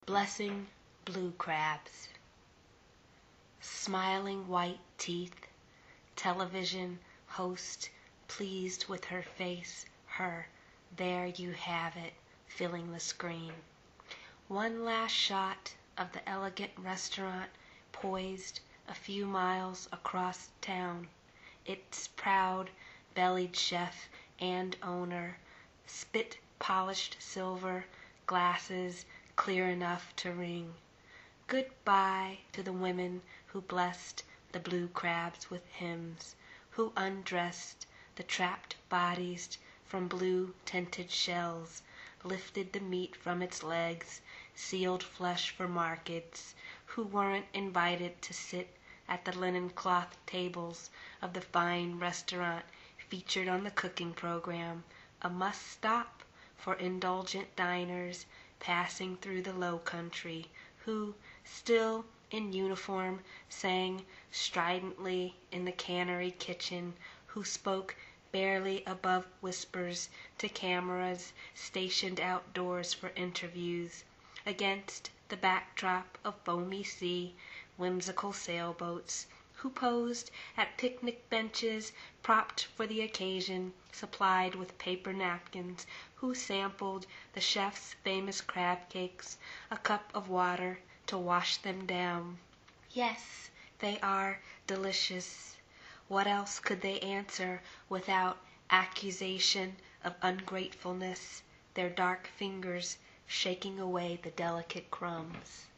Blessing blue crabs. Smiling white teeth, television host pleased with her face, there you have it, filling the screen. One last shot of the elegant restaurant poised a few miles across town. Its proud-bellied chef and owner, spit-polished silver glasses clear enough to ring. Goodbye to the women who blessed the blue crabs with hymns, who undressed the trapped bodies from blue-tinted shells, lifted the meat from its legs, sealed flesh for markets, who weren't invited to sit at the linen-cloth tables of the fine restaurant featured on the cooking program, a must-stop for indulgent diners passing through the Low Country, who, still in uniform, sang stridently in the cannery kitchen, who spoke barely above whispers to cameras stationed outdoors for interviews, against the backdrop of foamy sea, whimsical sailboats, who posed at picnic benches propped for the occasion, supplied with paper napkins, who sampled the chef's famous crab cakes, a cup of water to wash them down. Yes, they are delicious. What else could they answer without accusation of ungratefulness, their dark fingers shaking away the delicate crumbs?